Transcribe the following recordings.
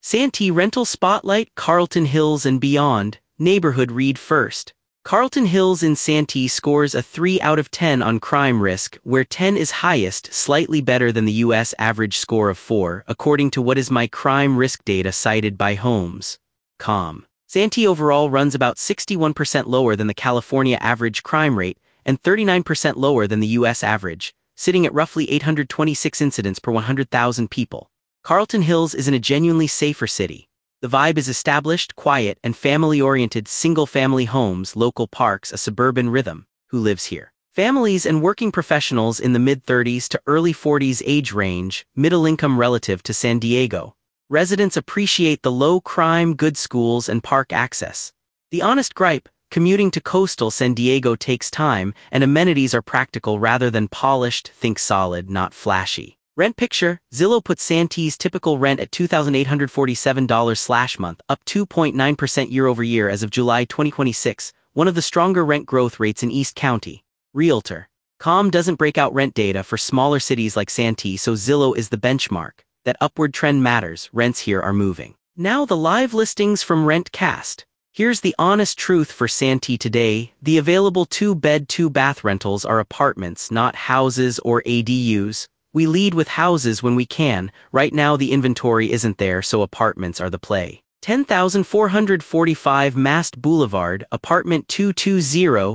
Santee Rental Spotlight, Carlton Hills and Beyond, Neighborhood Read First. Carlton Hills in Santee scores a 3 out of 10 on crime risk, where 10 is highest, slightly better than the U.S. average score of 4, according to What Is My Crime Risk data cited by Homes.com. Santee overall runs about 61% lower than the California average crime rate and 39% lower than the U.S. average, sitting at roughly 826 incidents per 100,000 people. Carlton Hills is in a genuinely safer city. The vibe is established, quiet, and family-oriented single-family homes, local parks, a suburban rhythm. Who lives here? Families and working professionals in the mid-30s to early 40s age range, middle-income relative to San Diego. Residents appreciate the low crime, good schools, and park access. The honest gripe: commuting to coastal San Diego takes time, and amenities are practical rather than polished. Think solid, not flashy. Rent picture: Zillow puts Santee's typical rent at $2,847/month, up 2.9% year-over-year as of July 2026, one of the stronger rent growth rates in East County. Realtor.com doesn't break out rent data for smaller cities like Santee, so Zillow is the benchmark. That upward trend matters. Rents here are moving. Now the live listings from RentCast. Here's the honest truth for Santee today. The available 2-bed, 2-bath rentals are apartments, not houses or ADUs. We lead with houses when we can. Right now the inventory isn't there, so apartments are the play. 10,445 Mast Boulevard, apartment 220,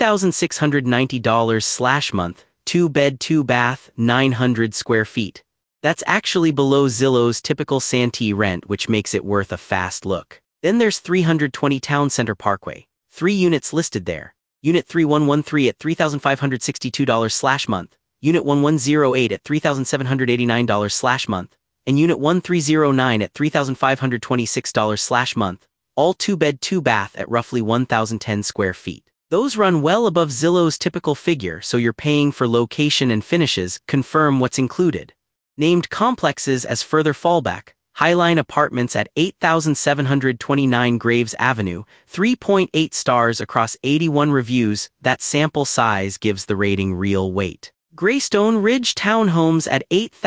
$2,690/month, 2-bed, 2-bath, 900 square feet. That's actually below Zillow's typical Santee rent, which makes it worth a fast look. Then there's 320 Town Center Parkway. 3 units listed there. Unit 3113 at $3,562/month. Unit 1108 at $3,789/month, and Unit 1309 at $3,526/month, all 2-bed, 2-bath at roughly 1,010 square feet. Those run well above Zillow's typical figure, so you're paying for location and finishes. Confirm what's included. Named complexes as further fallback: Highline Apartments at 8729 Graves Avenue, 3.8 stars across 81 reviews. That sample size gives the rating real weight. Greystone Ridge Townhomes at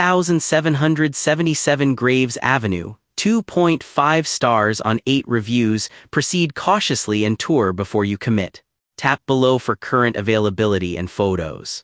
8777 Graves Avenue, 2.5 stars on 8 reviews. Proceed cautiously and tour before you commit. Tap below for current availability and photos.